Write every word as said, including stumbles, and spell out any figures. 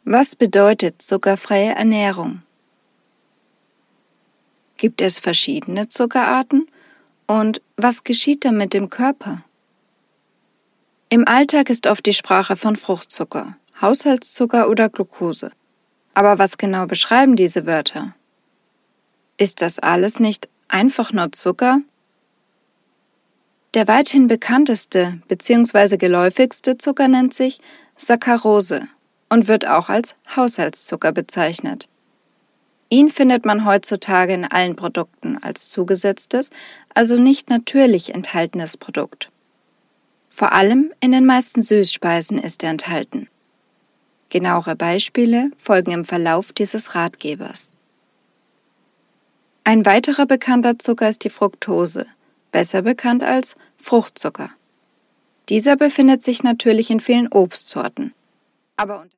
Was bedeutet zuckerfreie Ernährung? Gibt es verschiedene Zuckerarten? Und was geschieht dann mit dem Körper? Im Alltag ist oft die Sprache von Fruchtzucker, Haushaltszucker oder Glucose. Aber was genau beschreiben diese Wörter? Ist das alles nicht einfach nur Zucker? Der weithin bekannteste bzw. geläufigste Zucker nennt sich Saccharose und wird auch als Haushaltszucker bezeichnet. Ihn findet man heutzutage in allen Produkten als zugesetztes, also nicht natürlich enthaltenes Produkt. Vor allem in den meisten Süßspeisen ist er enthalten. Genauere Beispiele folgen im Verlauf dieses Ratgebers. Ein weiterer bekannter Zucker ist die Fructose, besser bekannt als Fruchtzucker. Dieser befindet sich natürlich in vielen Obstsorten, aber